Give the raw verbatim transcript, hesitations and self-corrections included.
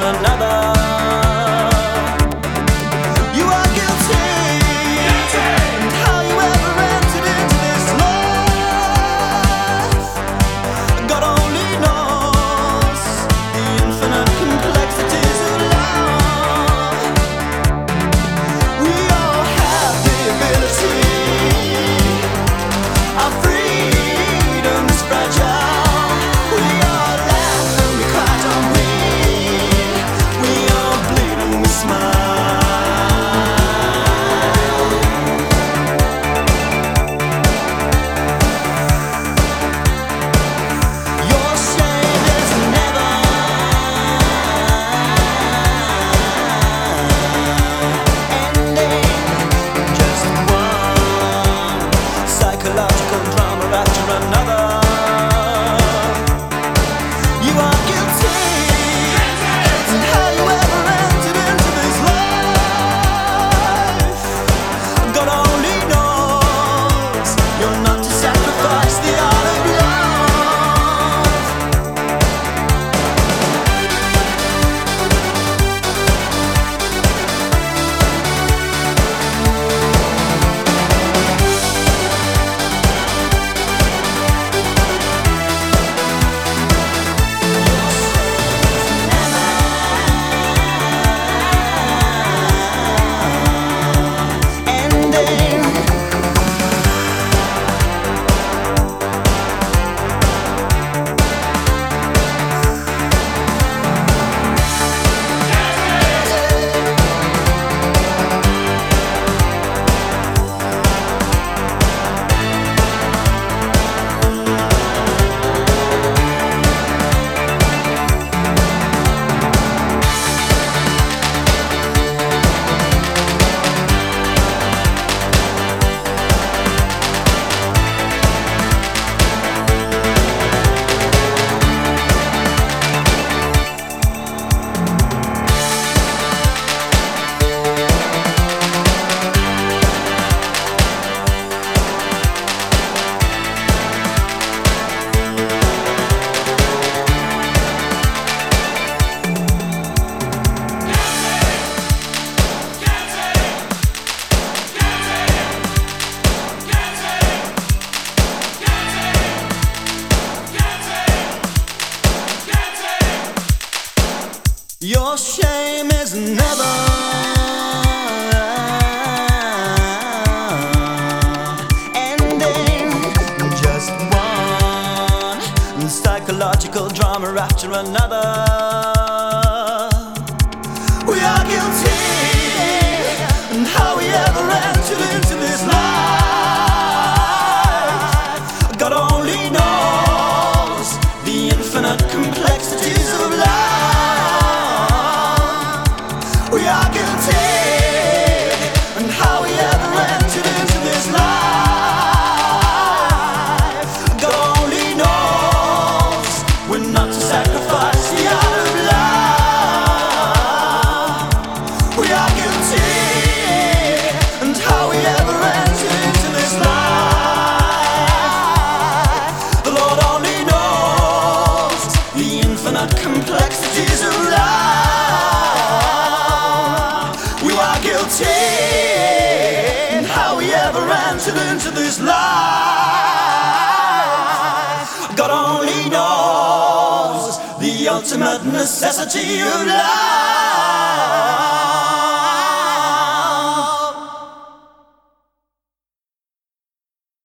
another. You are guilty, guilty. And how you ever entered into this life, God only knows the infinite complexities of love. We all have the ability, our freedom is fragile. We all laugh and we cry, don't we? We all bleed and we smile. Your shame is never ending. Just one psychological drama after another. You are guilty, and how you ever entered into this life, God only knows. You're not to sacrifice the art of love. Ending. Your shame is never ending. Just one psychological drama after another. We are guilty, and how we ever entered into this life, God only knows the infinite complexities of life. We are guilty, and how we ever entered into this life, God only knows. We're not to sacrifice the art of love. We are guilty, and how we ever entered into this life, the Lord only knows the infinite complexities of life. And how we ever entered into this life, God only knows the ultimate necessity of life.